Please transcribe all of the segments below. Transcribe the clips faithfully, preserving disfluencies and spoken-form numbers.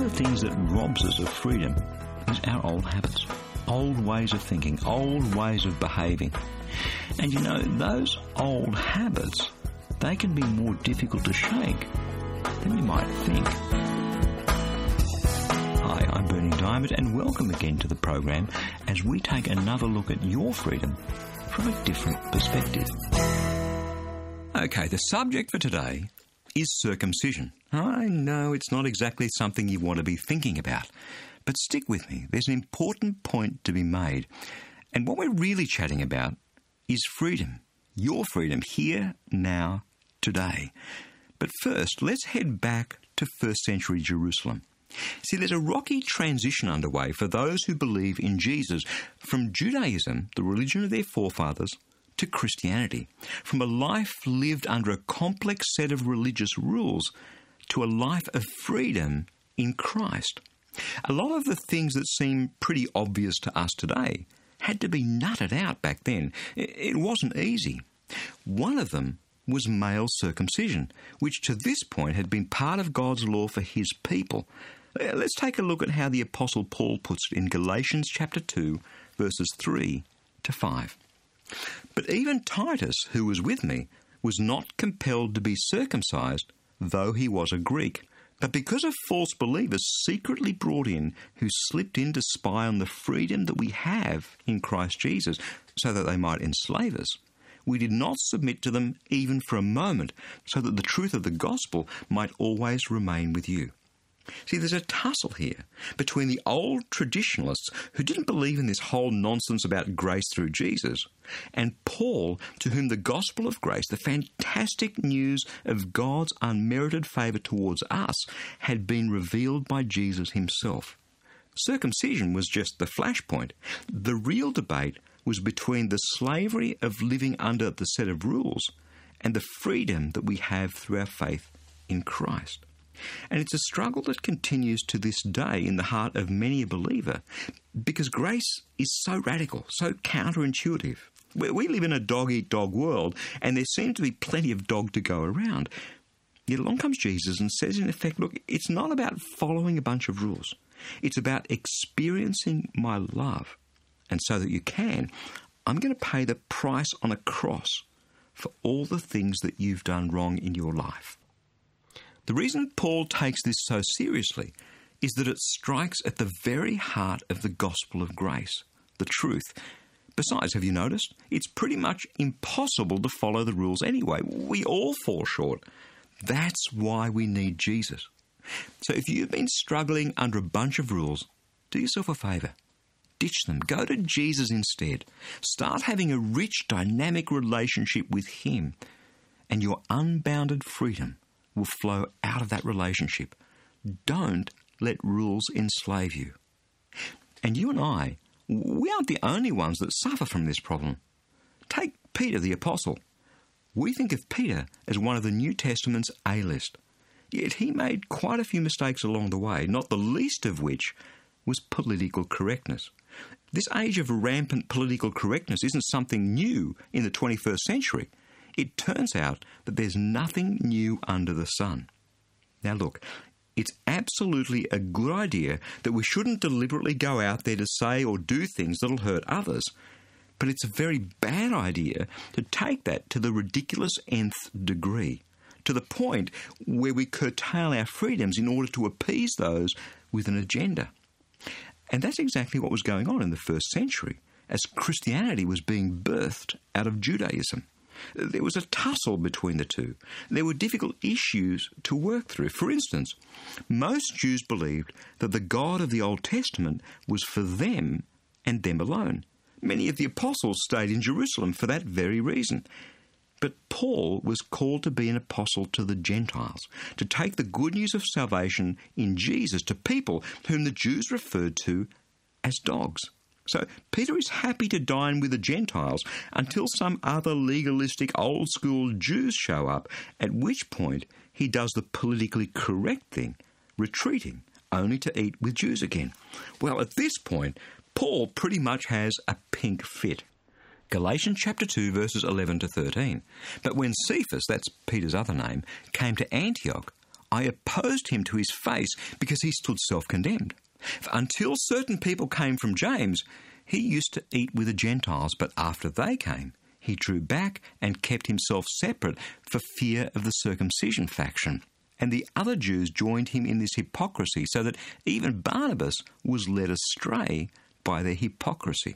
of the things that robs us of freedom is our old habits, old ways of thinking, old ways of behaving. And you know, those old habits, they can be more difficult to shake than you might think. Hi, I'm Bernie Diamond, and welcome again to the program as we take another look at your freedom from a different perspective. Okay, the subject for today is circumcision. I know it's not exactly something you want to be thinking about, but stick with me. There's an important point to be made. And what we're really chatting about is freedom. Your freedom here, now, today. But first, let's head back to first century Jerusalem. See, there's a rocky transition underway for those who believe in Jesus from Judaism, the religion of their forefathers, to Christianity, from a life lived under a complex set of religious rules to a life of freedom in Christ. A lot of the things that seem pretty obvious to us today had to be nutted out back then. It wasn't easy. One of them was male circumcision, which to this point had been part of God's law for his people. Let's take a look at how the Apostle Paul puts it in Galatians chapter two, verses three to five. But even Titus, who was with me, was not compelled to be circumcised, though he was a Greek. But because of false believers secretly brought in who slipped in to spy on the freedom that we have in Christ Jesus so that they might enslave us, we did not submit to them even for a moment so that the truth of the gospel might always remain with you. See, there's a tussle here between the old traditionalists who didn't believe in this whole nonsense about grace through Jesus and Paul, to whom the gospel of grace, the fantastic news of God's unmerited favour towards us, had been revealed by Jesus himself. Circumcision was just the flashpoint. The real debate was between the slavery of living under the set of rules and the freedom that we have through our faith in Christ. And it's a struggle that continues to this day in the heart of many a believer because grace is so radical, so counterintuitive. We live in a dog-eat-dog world and there seems to be plenty of dog to go around. Yet along comes Jesus and says in effect, look, it's not about following a bunch of rules. It's about experiencing my love. And so that you can, I'm going to pay the price on a cross for all the things that you've done wrong in your life. The reason Paul takes this so seriously is that it strikes at the very heart of the gospel of grace, the truth. Besides, have you noticed? It's pretty much impossible to follow the rules anyway. We all fall short. That's why we need Jesus. So if you've been struggling under a bunch of rules, do yourself a favour. Ditch them. Go to Jesus instead. Start having a rich, dynamic relationship with him, and your unbounded freedom will flow out of that relationship. Don't let rules enslave you. And you and I, we aren't the only ones that suffer from this problem. Take Peter the Apostle. We think of Peter as one of the New Testament's A-list. Yet he made quite a few mistakes along the way, not the least of which was political correctness. This age of rampant political correctness isn't something new in the twenty-first century. It turns out that there's nothing new under the sun. Now look, it's absolutely a good idea that we shouldn't deliberately go out there to say or do things that'll hurt others, but it's a very bad idea to take that to the ridiculous nth degree, to the point where we curtail our freedoms in order to appease those with an agenda. And that's exactly what was going on in the first century, as Christianity was being birthed out of Judaism. There was a tussle between the two. There were difficult issues to work through. For instance, most Jews believed that the God of the Old Testament was for them and them alone. Many of the apostles stayed in Jerusalem for that very reason. But Paul was called to be an apostle to the Gentiles, to take the good news of salvation in Jesus to people whom the Jews referred to as dogs. So Peter is happy to dine with the Gentiles until some other legalistic old-school Jews show up, at which point he does the politically correct thing, retreating, only to eat with Jews again. Well, at this point, Paul pretty much has a pink fit. Galatians chapter two, verses eleven to thirteen. But when Cephas, that's Peter's other name, came to Antioch, I opposed him to his face because he stood self-condemned. Until certain people came from James, he used to eat with the Gentiles, but after they came, he drew back and kept himself separate for fear of the circumcision faction. And the other Jews joined him in this hypocrisy, so that even Barnabas was led astray by their hypocrisy.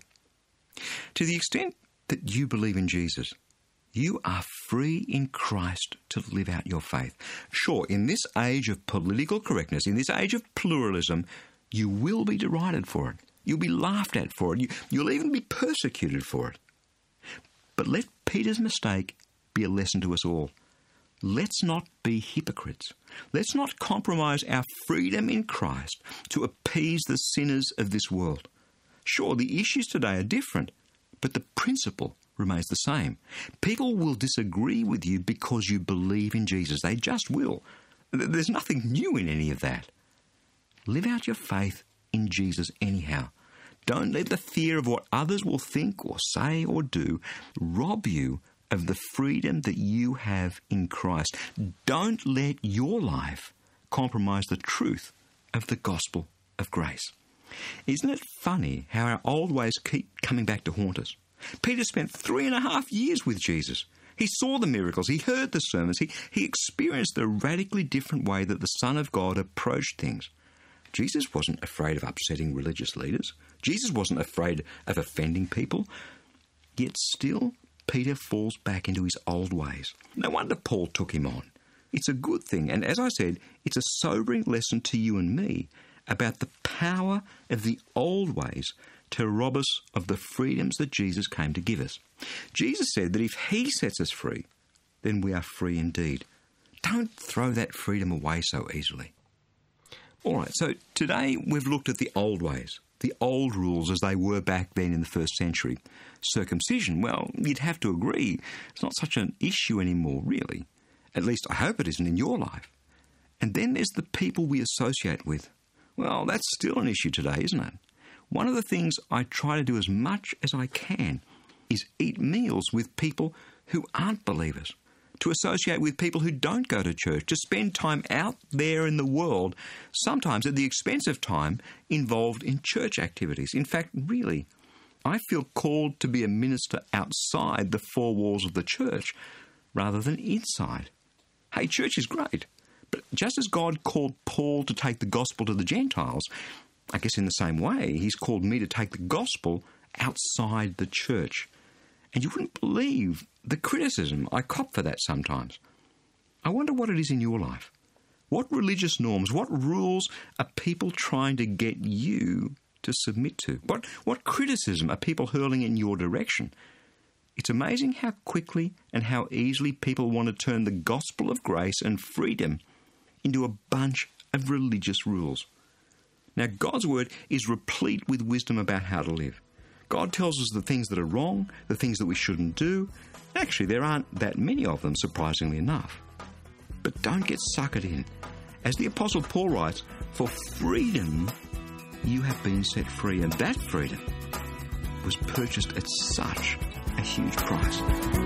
To the extent that you believe in Jesus, you are free in Christ to live out your faith. Sure, in this age of political correctness, in this age of pluralism, you will be derided for it. You'll be laughed at for it. You, you'll even be persecuted for it. But let Peter's mistake be a lesson to us all. Let's not be hypocrites. Let's not compromise our freedom in Christ to appease the sinners of this world. Sure, the issues today are different, but the principle remains the same. People will disagree with you because you believe in Jesus. They just will. There's nothing new in any of that. Live out your faith in Jesus anyhow. Don't let the fear of what others will think or say or do rob you of the freedom that you have in Christ. Don't let your life compromise the truth of the gospel of grace. Isn't it funny how our old ways keep coming back to haunt us? Peter spent three and a half years with Jesus. He saw the miracles, he heard the sermons, he, he experienced the radically different way that the Son of God approached things. Jesus wasn't afraid of upsetting religious leaders. Jesus wasn't afraid of offending people. Yet still, Peter falls back into his old ways. No wonder Paul took him on. It's a good thing, and as I said, it's a sobering lesson to you and me about the power of the old ways to rob us of the freedoms that Jesus came to give us. Jesus said that if he sets us free, then we are free indeed. Don't throw that freedom away so easily. All right, so today we've looked at the old ways, the old rules as they were back then in the first century. Circumcision, well, you'd have to agree, it's not such an issue anymore, really. At least I hope it isn't in your life. And then there's the people we associate with. Well, that's still an issue today, isn't it? One of the things I try to do as much as I can is eat meals with people who aren't believers, to associate with people who don't go to church, to spend time out there in the world, sometimes at the expense of time involved in church activities. In fact, really, I feel called to be a minister outside the four walls of the church rather than inside. Hey, church is great, but just as God called Paul to take the gospel to the Gentiles, I guess in the same way, he's called me to take the gospel outside the church. And you wouldn't believe the criticism I cop for that sometimes. I wonder what it is in your life. What religious norms, what rules are people trying to get you to submit to? What, what criticism are people hurling in your direction? It's amazing how quickly and how easily people want to turn the gospel of grace and freedom into a bunch of religious rules. Now, God's word is replete with wisdom about how to live. God tells us the things that are wrong, the things that we shouldn't do. Actually, there aren't that many of them, surprisingly enough. But don't get suckered in. As the Apostle Paul writes, for freedom you have been set free, and that freedom was purchased at such a huge price.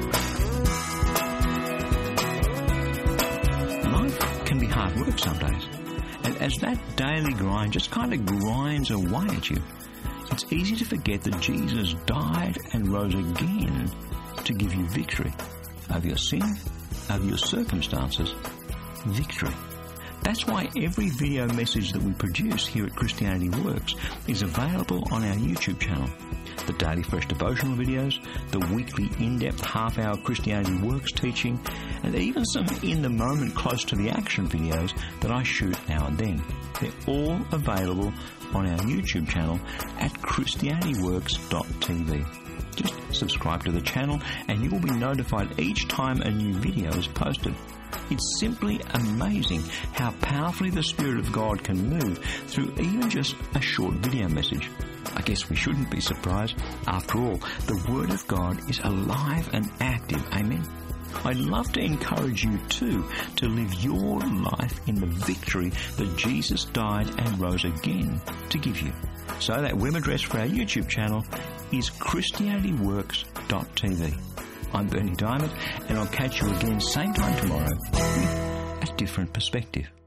Life can be hard work some days, and as that daily grind just kind of grinds away at you, it's easy to forget that Jesus died and rose again to give you victory over your sin, over your circumstances, victory. That's why every video message that we produce here at Christianity Works is available on our YouTube channel. The Daily Fresh Devotional videos, the weekly in-depth half-hour Christianity Works teaching, and even some in-the-moment close to the action videos that I shoot now and then. They're all available on our YouTube channel at christianity works dot t v. Just subscribe to the channel and you will be notified each time a new video is posted. It's simply amazing how powerfully the Spirit of God can move through even just a short video message. I guess we shouldn't be surprised. After all, the Word of God is alive and active. Amen. I'd love to encourage you too to live your life in the victory that Jesus died and rose again to give you. So that web address for our YouTube channel is christianity works dot t v. I'm Bernie Diamond, and I'll catch you again same time tomorrow with a different perspective.